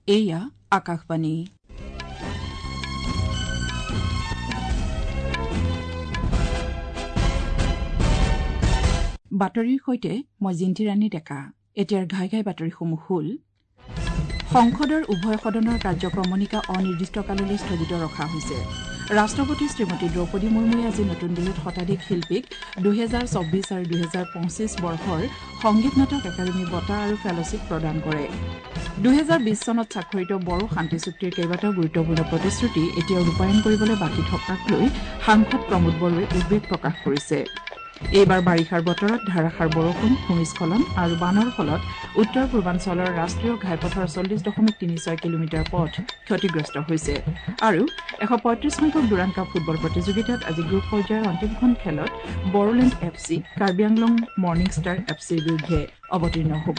এয়া আকাশবাণী বাতৰিৰ সৈতে মই জিন্তি ৰাণী ডেকা। এতিয়াৰ ঘাই ঘাই বাতৰিসমূহ হ'ল সংসদৰ উভয় সদনৰ কাৰ্যক্ৰমণিকা অনিৰ্দিষ্টকাললৈ স্থগিত ৰখা হৈছে। ৰাষ্ট্ৰপতি শ্ৰীমতী দ্ৰৌপদী মুৰ্মুৱে আজি নতুন দিল্লীত শতাধিক শিল্পীক 2024 আৰু 2025 বৰ্ষৰ সংগীত নাটক একাডেমী বঁটা আৰু ফেলশ্বিপ প্ৰদান কৰে। 2020 চনত স্বাক্ষৰিত বড়ো শান্তি চুক্তিৰ কেইবাটাও গুৰুত্বপূৰ্ণ প্ৰতিশ্ৰুতি এতিয়াও ৰূপায়ণ কৰিবলৈ বাকী থকাক লৈ সাংসদ প্ৰমোদ বড়োৱে উদ্বেগ প্ৰকাশ কৰিছে। এইবাৰ বাৰিষাৰ বতৰত ধাৰাসাৰ বৰষুণ, ভূমিস্খলন আৰু বানৰ ফলত উত্তৰ পূৰ্বাঞ্চলৰ ৰাষ্ট্ৰীয় ঘাইপথৰ 40.36 কিলোমিটাৰ পথ ক্ষতিগ্ৰস্ত হৈছে। আৰু 135 সংখ্যক ডুৰাণ্ড কাপ ফুটবল প্ৰতিযোগিতাত আজি গ্ৰুপ পৰ্যায়ৰ অন্তিমখন খেলত Bodoland FC Karbi Anglong morning star FCৰ বিৰুদ্ধে অৱতীৰ্ণ হ'ব।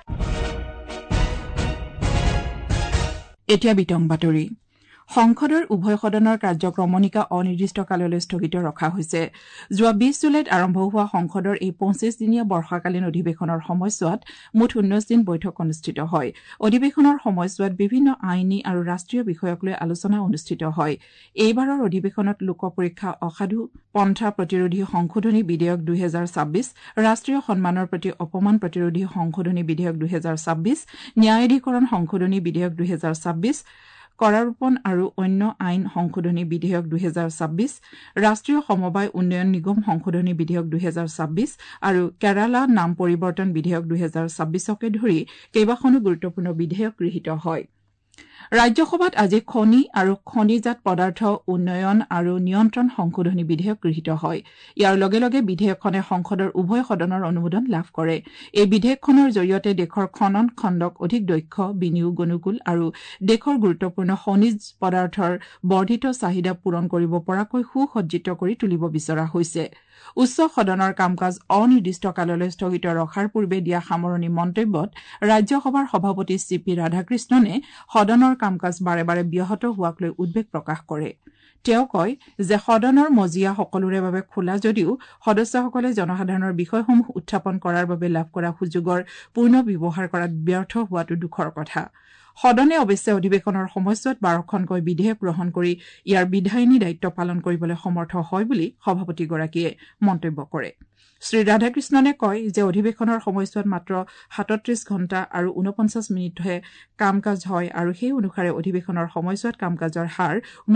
এতিয়া বিতং বাতৰি। সংসদৰ উভয় সদনৰ কাৰ্যক্ৰমণিকা অনিৰ্দিষ্টকাললৈ স্থগিত ৰখা হৈছে। যোৱা 20 জুলাইত আৰম্ভ হোৱা সংসদৰ এই 25-দিনীয়া বৰ্ষাকালীন অধিৱেশনৰ সময়ছোৱাত মুঠ 19 দিন বৈঠক অনুষ্ঠিত হয়। অধিৱেশনৰ সময়ছোৱাত বিভিন্ন আইনী আৰু ৰাষ্ট্ৰীয় বিষয়ক লৈ আলোচনা অনুষ্ঠিত হয়। এইবাৰৰ অধিৱেশনত লোকপৰীক্ষা অসাধু পন্থা প্ৰতিৰোধী সংশোধনী বিধেয়ক 2026, ৰাষ্ট্ৰীয় সন্মানৰ প্ৰতি অপমান প্ৰতিৰোধী সংশোধনী বিধেয়ক 2026, ন্যায়াধিকৰণ সংশোধনী বিধেয়ক 2026, কৰাৰোপণ আৰু অন্য আইন সংশোধনী বিধেয়ক 2026, ৰাষ্ট্ৰীয় সমবায় উন্নয়ন নিগম সংশোধনী বিধেয়ক 2026 আৰু কেৰালা নাম পৰিৱৰ্তন বিধেয়ক 2026কে ধৰি কেইবাখনো গুৰুত্বপূৰ্ণ বিধেয়ক গৃহীত হয়। ৰাজ্যসভাত আজি খনি আৰু খনিজাত পদাৰ্থ উন্নয়ন আৰু নিয়ন্ত্ৰণ সংশোধনী বিধেয়ক গৃহীত হয়। ইয়াৰ লগে লগে বিধেয়কখনে সংসদৰ উভয় সদনৰ অনুমোদন লাভ কৰে। এই বিধেয়কখনৰ জৰিয়তে দেশৰ খনন খণ্ডক অধিক দক্ষ, বিনিয়োগ অনুকূল আৰু দেশৰ গুৰুত্বপূৰ্ণ খনিজ পদাৰ্থৰ বৰ্ধিত চাহিদা পূৰণ কৰিব পৰাকৈ সুসজ্জিত কৰি তুলিব বিচৰা হৈছে। উচ্চ সদনৰ কাম কাজ অনিৰ্দিষ্টকাললৈ স্থগিত ৰখাৰ পূৰ্বে দিয়া সামৰণি মন্তব্যত ৰাজ্যসভাৰ সভাপতি CP ৰাধাকৃষ্ণনে সদনৰ কাম কাজ বাৰে বাৰে ব্যাহত হোৱাক লৈ উদ্বেগ প্ৰকাশ কৰে। তেওঁ কয় যে সদনৰ মজিয়া সকলোৰে বাবে খোলা যদিও সদস্যসকলে জনসাধাৰণৰ বিষয়সমূহ উত্থাপন কৰাৰ বাবে লাভ কৰা সুযোগৰ পূৰ্ণ ব্যৱহাৰ কৰাত ব্যৰ্থ হোৱাটো দুখৰ কথা। সদনে অৱশ্যে অধিৱেশনৰ সময়ছোৱাত 12খনকৈ বিধেয়ক গ্ৰহণ কৰি ইয়াৰ বিধায়িনী দায়িত্ব পালন কৰিবলৈ সমৰ্থ হয় বুলি সভাপতিগৰাকীয়ে মন্তব্য কৰে। শ্ৰী ৰাধাকৃষ্ণনে কয় যে অধিৱেশনৰ সময়ছোৱাত মাত্ৰ 37 ঘণ্টা আৰু 49 মিনিটহে কাম কাজ হয় আৰু সেই অনুসাৰে অধিৱেশনৰ সময়ছোৱাত কাম কাজৰ হাৰ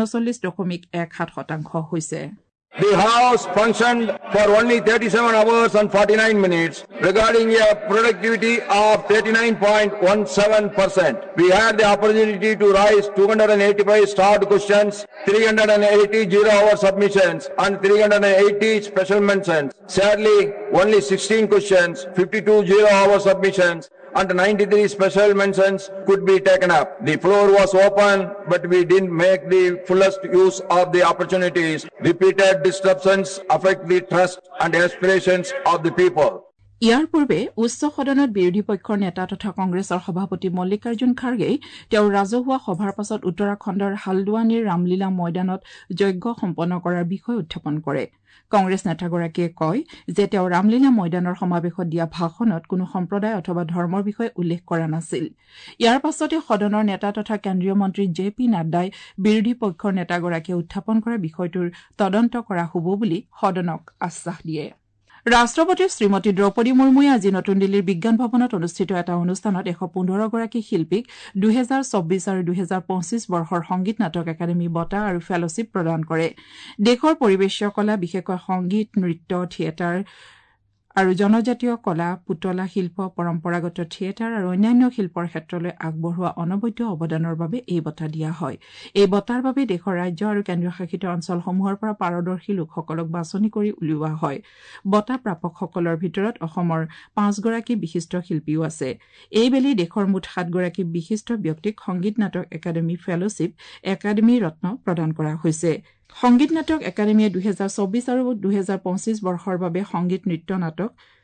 39.17% হৈছে। The House functioned for only 37 hours and 49 minutes, regarding a productivity of 39.17%. We had the opportunity to raise 285 start questions, 380 zero-hour submissions, and 380 special mentions. Sadly, only 16 questions, 52 zero-hour submissions, and 93 special mentions could be taken up. The floor was open, but we didn't make the fullest use of the opportunities. Repeated disruptions affect the trust and aspirations of the people. ইয়াৰ পূৰ্বে উচ্চ সদনত বিৰোধী পক্ষৰ নেতা তথা কংগ্ৰেছৰ সভাপতি মল্লিকাৰ্জুন খাৰ্গেই তেওঁৰ ৰাজহুৱা সভাৰ পাছত উত্তৰাখণ্ডৰ হালদৱানীৰ ৰামলীলা ময়দানত যজ্ঞ সম্পন্ন কৰাৰ বিষয় উত্থাপন কৰে। কংগ্ৰেছ নেতাগৰাকীয়ে কয় যে তেওঁ ৰামলীলা ময়দানৰ সমাৱেশত দিয়া ভাষণত কোনো সম্প্ৰদায় অথবা ধৰ্মৰ বিষয়ে উল্লেখ কৰা নাছিল। ইয়াৰ পাছতে সদনৰ নেতা তথা কেন্দ্ৰীয় মন্ত্ৰী JP নাড্ডাই বিৰোধী পক্ষৰ নেতাগৰাকীয়ে উত্থাপন কৰা বিষয়টোৰ তদন্ত কৰা হ'ব বুলি সদনক আশ্বাস দিয়ে। ৰাষ্ট্ৰপতি শ্ৰীমতী দ্ৰৌপদী মুৰ্মুৱে আজি নতুন দিল্লীৰ বিজ্ঞান ভৱনত অনুষ্ঠিত এটা অনুষ্ঠানত 115গৰাকী শিল্পীক 2024 আৰু 2025 বৰ্ষৰ সংগীত নাটক একাডেমী বঁটা আৰু ফেলশ্বিপ প্ৰদান কৰে। দেশৰ পৰিৱেশীয় কলা, বিশেষকৈ সংগীত, নৃত্য, থিয়েটাৰ আৰু জনজাতীয় কলা, পুতলা শিল্প, পৰম্পৰাগত থিয়েটাৰ আৰু অন্যান্য শিল্পৰ ক্ষেত্ৰলৈ আগবঢ়োৱা অনবদ্য অৱদানৰ বাবে এই বঁটা দিয়া হয়। এই বঁটাৰ বাবে দেশৰ ৰাজ্য আৰু কেন্দ্ৰীয় শাসিত অঞ্চলসমূহৰ পৰা পাৰদৰ্শী লোকসকলক বাছনি কৰি উলিওৱা হয়। বঁটা প্ৰাপকসকলৰ ভিতৰত অসমৰ 5গৰাকী বিশিষ্ট শিল্পীও আছে। এইবেলি দেশৰ মুঠ 7গৰাকী বিশিষ্ট ব্যক্তিক সংগীত নাটক একাডেমী ফেলশ্বিপ, একাডেমী ৰত্ন প্ৰদান কৰা হৈছে। সংগীত নাটক একাডেমীয়ে 2024 আৰু 2025 বৰ্ষৰ বাবে সংগীত, নৃত্য, নাটক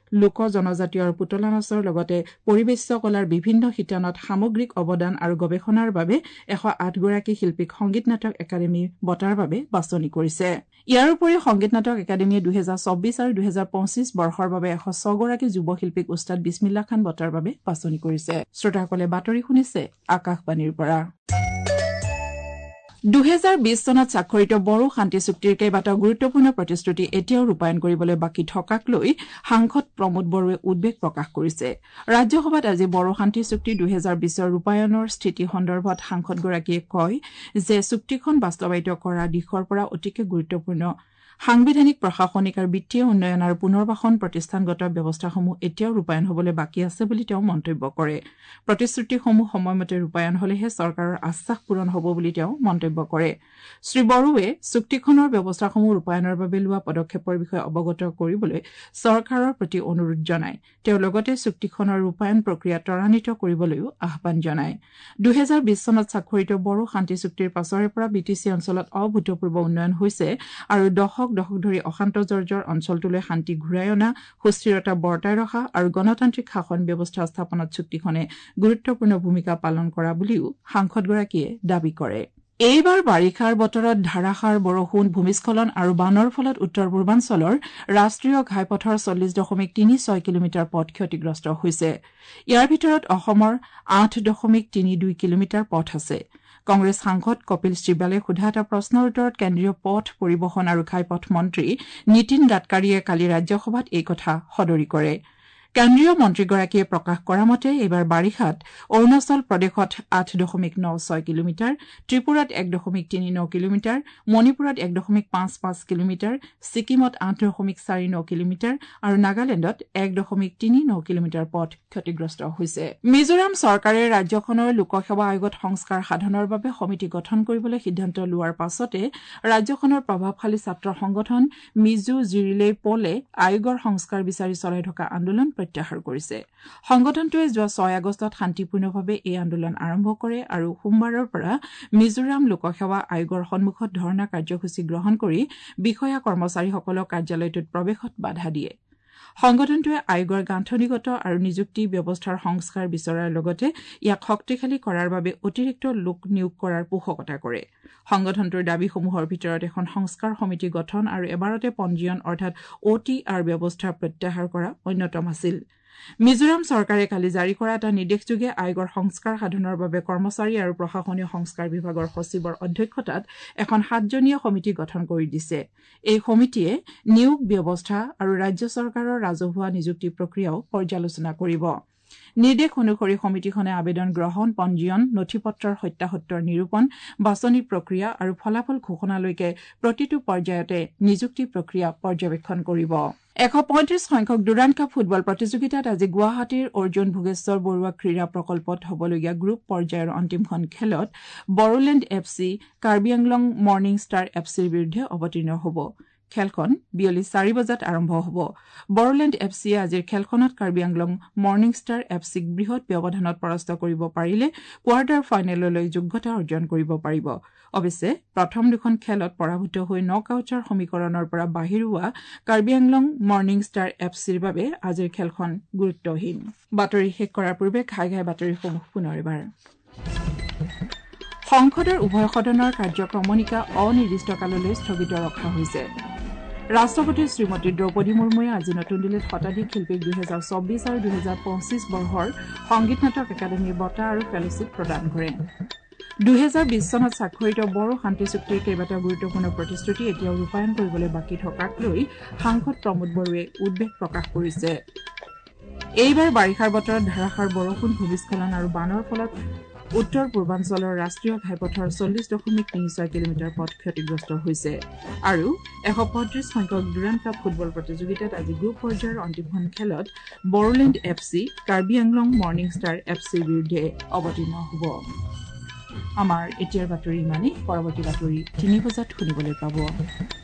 লোক জনজাতীয় আৰু পুতলা নাচৰ লগতে পৰিবেশ্য কলাৰ বিভিন্ন শিতানত সামগ্ৰিক অৱদান আৰু গৱেষণাৰ বাবে 108 গৰাকী শিল্পীক সংগীত নাটক একাডেমীৰ বঁটাৰ বাবে বাছনি কৰিছে। ইয়াৰ উপৰিও সংগীত নাটক একাডেমীয়ে 2024 আৰু 2025 বৰ্ষৰ বাবে 106 গৰাকী যুৱ শিল্পীক উস্তাদ বিছমিল্লা খান বঁটাৰ বাবে বাছনি কৰিছে। শ্ৰোতাসকলে বাতৰি শুনিছে আকাশবাণীৰ পৰা। 2020 চনত স্বাক্ষৰিত বড়ো শান্তি চুক্তিৰ কেইবাটাও গুৰুত্বপূৰ্ণ প্ৰতিশ্ৰুতি এতিয়াও ৰূপায়ণ কৰিবলৈ বাকী থকাক লৈ সাংসদ প্ৰমোদ বড়োৱে উদ্বেগ প্ৰকাশ কৰিছে। ৰাজ্যসভাত আজি বড়ো শান্তি চুক্তি 2020ৰ ৰূপায়ণৰ স্থিতি সন্দৰ্ভত সাংসদগৰাকীয়ে কয় যে চুক্তিখন বাস্তৱায়িত কৰা দিশৰ পৰা অতিকে গুৰুত্বপূৰ্ণ সাংবিধানিক প্ৰশাসনিক আৰু বিত্তীয় উন্নয়ন আৰু পুনৰ্বাসন প্ৰতিষ্ঠানগত ব্যৱস্থাসমূহ এতিয়াও ৰূপায়ণ হ'বলৈ বাকী আছে বুলি তেওঁ মন্তব্য কৰে। প্ৰতিশ্ৰুতিসমূহ সময়মতে ৰূপায়ণ হলেহে চৰকাৰৰ আশ্বাস পূৰণ হ'ব বুলি তেওঁ মন্তব্য কৰে। শ্ৰী বড়োৱে চুক্তিখনৰ ব্যৱস্থাসমূহ ৰূপায়ণৰ বাবে লোৱা পদক্ষেপৰ বিষয়ে অৱগত কৰিবলৈ চৰকাৰৰ প্ৰতি অনুৰোধ জনায়। তেওঁ লগতে চুক্তিখনৰ ৰূপায়ণ প্ৰক্ৰিয়া ত্বৰান্বিত কৰিবলৈও আহ্বান জনায়। 2020 চনত স্বাক্ষৰিত বড়ো শান্তি চুক্তিৰ পাছৰে পৰা বিটিচি অঞ্চলত অভূতপূৰ্ব উন্নয়ন হৈছে আৰু দশক ধৰি অশান্ত জৰ্জৰ অঞ্চলটোলৈ শান্তি ঘূৰাই অনা, সুস্থিৰতা বৰ্তাই ৰখা আৰু গণতান্ত্ৰিক শাসন ব্যৱস্থা স্থাপনত চুক্তিখনে গুৰুত্বপূৰ্ণ ভূমিকা পালন কৰা বুলিও সাংসদগৰাকীয়ে দাবী কৰে। এইবাৰ বাৰিষাৰ বতৰত ধাৰাসাৰ বৰষুণ, ভূমিস্খলন আৰু বানৰ ফলত উত্তৰ পূৰ্বাঞ্চলৰ ৰাষ্ট্ৰীয় ঘাইপথৰ 40.36 কিলোমিটাৰ পথ ক্ষতিগ্ৰস্ত হৈছে। ইয়াৰ ভিতৰত অসমৰ 8.32 কিলোমিটাৰ পথ আছে। কংগ্ৰেছ সাংসদ কপিল ছিবালে সোধা এটা প্ৰশ্নৰ উত্তৰত কেন্দ্ৰীয় পথ পৰিবহণ আৰু ঘাইপথ মন্ত্ৰী নীতিন গাডকাৰীয়ে কালি ৰাজ্যসভাত এই কথা সদৰি কৰে। কেন্দ্ৰীয় মন্ত্ৰীগৰাকীয়ে প্ৰকাশ কৰা মতে এইবাৰ বাৰিষাত অৰুণাচল প্ৰদেশত 8.96 কিলোমিটাৰ, ত্ৰিপুৰাত 1.39 কিলোমিটাৰ, মণিপুৰত 1.55 কিলোমিটাৰ, ছিকিমত 8.49 কিলোমিটাৰ আৰু নাগালেণ্ডত 1.39 কিলোমিটাৰ পথ ক্ষতিগ্ৰস্ত হৈছে। মিজোৰাম চৰকাৰে ৰাজ্যখনৰ লোকসেৱা আয়োগত সংস্কাৰ সাধনৰ বাবে সমিতি গঠন কৰিবলৈ সিদ্ধান্ত লোৱাৰ পাছতে ৰাজ্যখনৰ প্ৰভাৱশালী ছাত্ৰ সংগঠন মিজো জিৰিলে পলে আয়োগৰ সংস্কাৰ বিচাৰি চলাই থকা আন্দোলন প্ৰত্যাহাৰ কৰিছে। সংগঠনটোৱে যোৱা 6 আগষ্টত শান্তিপূৰ্ণভাৱে এই আন্দোলন আৰম্ভ কৰে আৰু সোমবাৰৰ পৰা মিজোৰাম লোকসেৱা আয়োগৰ সন্মুখত ধৰ্ণা কাৰ্যসূচী গ্ৰহণ কৰি বিষয়া কৰ্মচাৰীসকলক কাৰ্যালয়টোত প্ৰৱেশত বাধা দিয়ে। সংগঠনটোৱে আয়োগৰ গাঁথনিগত আৰু নিযুক্তি ব্যৱস্থাৰ সংস্কাৰ বিচৰাৰ লগতে ইয়াক শক্তিশালী কৰাৰ বাবে অতিৰিক্ত লোক নিয়োগ কৰাৰ পোষকতা কৰে। সংগঠনটোৰ দাবীসমূহৰ ভিতৰত এখন সংস্কাৰ সমিতি গঠন আৰু এবাৰতে পঞ্জীয়ন অৰ্থাৎ OTR ব্যৱস্থা প্ৰত্যাহাৰ কৰা অন্যতম আছিল। মিজোৰাম চৰকাৰে কালি জাৰি কৰা এটা নিৰ্দেশযোগে আয়োগৰ সংস্কাৰ সাধনৰ বাবে কৰ্মচাৰী আৰু প্ৰশাসনীয় সংস্কাৰ বিভাগৰ সচিবৰ অধ্যক্ষতাত এখন 7জনীয়া সমিতি গঠন কৰি দিছে। এই সমিতিয়ে নিয়োগ ব্যৱস্থা আৰু ৰাজ্য চৰকাৰৰ ৰাজহুৱা নিযুক্তি প্ৰক্ৰিয়াও পৰ্যালোচনা কৰিব। নিৰ্দেশ অনুসৰি সমিতিখনে আবেদন গ্ৰহণ, পঞ্জীয়ন, নথিপত্ৰৰ সত্যাসত্তৰ নিৰূপণ, বাছনি প্ৰক্ৰিয়া আৰু ফলাফল ঘোষণালৈকে প্ৰতিটো পৰ্যায়তে নিযুক্তি প্ৰক্ৰিয়া পৰ্যবেক্ষণ কৰিব। 135 সংখ্যক ডুৰাণ্ড কাপ ফুটবল প্ৰতিযোগিতাত আজি গুৱাহাটীৰ অৰ্জুন ভোগেশ্বৰ বৰুৱা ক্ৰীড়া প্ৰকল্পত হ'বলগীয়া গ্ৰুপ পৰ্যায়ৰ অন্তিমখন খেলত Bodoland FC Karbi Anglong morning star FCৰ বিৰুদ্ধে অৱতীৰ্ণ হ'ব। খেলখন বিয়লি 4 বজাত আৰম্ভ হ'ব। বড়োলেণ্ড FCয়ে আজিৰ খেলখনত কাৰ্বি আংলং মৰ্ণিং ষ্টাৰ FCক বৃহৎ ব্যৱধানত পৰাস্ত কৰিব পাৰিলে কোৱাৰ্টাৰ ফাইনেললৈ যোগ্যতা অৰ্জন কৰিব পাৰিব। অৱশ্যে প্ৰথম দুখন খেলত পৰাভূত হৈ নকআউটৰ সমীকৰণৰ পৰা বাহিৰ হোৱা কাৰ্বি আংলং মৰ্ণিং ষ্টাৰ FCৰ বাবে আজিৰ খেলখন গুৰুত্বহীন। বাতৰি শেষ কৰাৰ পূৰ্বে ঘাই বাতৰিসমূহ পুনৰ এবাৰ। সংসদৰ উভয় সদনৰ কাৰ্যক্ৰমণিকা অনিৰ্দিষ্টকাললৈ স্থগিত ৰখা হৈছে। ৰাষ্ট্ৰপতি শ্ৰীমতী দ্ৰৌপদী মুৰ্মুৱে আজি নতুন দিল্লীত শতাধিক শিল্পীক 2024 আৰু 2025 বৰ্ষৰ সংগীত নাটক একাডেমীৰ বঁটা আৰু ফেলোশ্বিপ প্ৰদান কৰে। 2020 চনত স্বাক্ষৰিত বড়ো শান্তি চুক্তিৰ কেইবাটাও গুৰুত্বপূৰ্ণ প্ৰতিশ্ৰুতি এতিয়াও ৰূপায়ণ কৰিবলৈ বাকী থকাক লৈ সাংসদ প্ৰমোদ বড়োৱে উদ্বেগ প্ৰকাশ কৰিছে। এইবাৰ বাৰিষাৰ বতৰত ধাৰাসাৰ বৰষুণ, ভূমিস্খলন আৰু বানৰ ফলত উত্তৰ পূৰ্বাঞ্চলৰ ৰাষ্ট্ৰীয় ঘাইপথৰ 40.36 কিলোমিটাৰ পথ ক্ষতিগ্ৰস্ত হৈছে আৰু 135 সংখ্যক ডুৰাণ্ড কাপ ফুটবল প্ৰতিযোগিতাত আজি গ্ৰুপ পৰ্যায়ৰ অন্তিমখন খেলত Bodoland FC Karbi Anglong morning star FCৰ বিৰুদ্ধে অৱতীৰ্ণ হ'ব। আমাৰ এতিয়াৰ বাতৰি ইমানেই। পৰৱৰ্তী বাতৰি 3 বজাত শুনিবলৈ পাব।